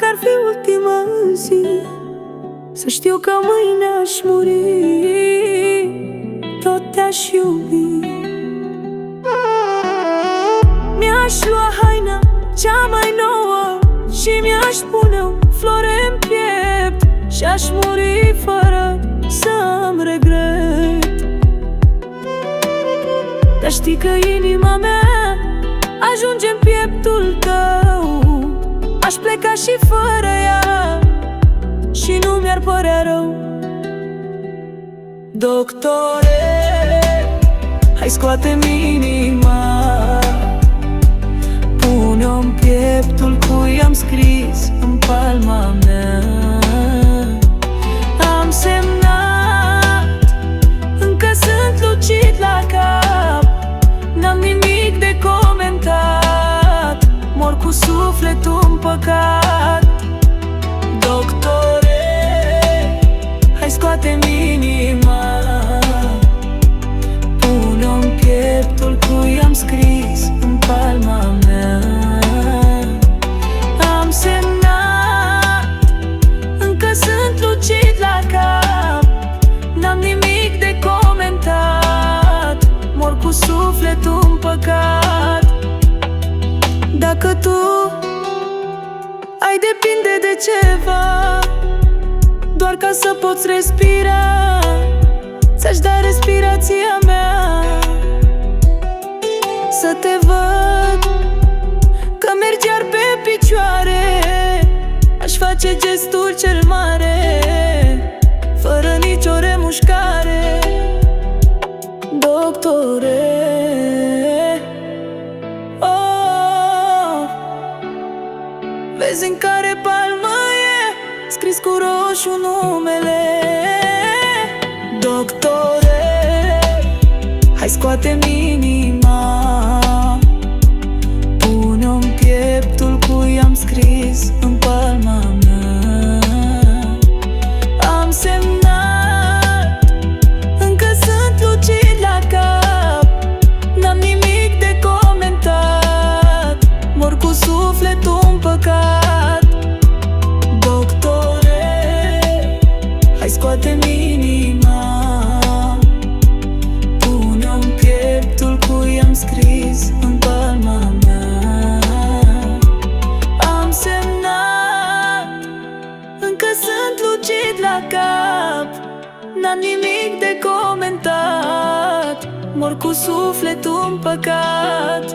Dacă ar fi ultima zi, să știu că mâine aș muri, tot te-aș iubi. Mi-aș lua haina cea mai nouă și mi-aș pune o flore în piept și aș muri fără să-mi regret. Dar știi că inima mea ajunge în pieptul tău. Aș pleca și fără ea și nu mi-ar părea rău. Doctore, hai scoate-mi inima, pune-o în pieptul cui am scris în palma mea. Am semnat, încă sunt lucid la cap, n-am nimic de comentat, mor cu sufletul împăcat. Doctore, hai scoate-mi inima, pune-o în pieptul cui am scris în palma mea. Am semnat, încă sunt lucid la cap, n-am nimic de comentat, mor cu sufletul împăcat. Dacă tu ai depinde de ceva, doar ca să poți respira, ți-aș da respirația mea. Să te văd că mergi iar pe picioare, aș face gestul cel mare, fără nicio remușcare. Doctore, oh, vezi în care palmă e scris cu roșu numele. Doctore, hai scoate-mi inima, pune-o în pieptul cui am scris în palma mea. Am semnat, încă sunt lucid la cap, n-am nimic de comentat, mor cu sufletul împăcat. Doctore, hai scoate-mi inima, pune-o în pieptul cui am scris în palma mea. Am semnat, încă sunt lucid la cap, n-am nimic de comentat, mor cu sufletul împăcat.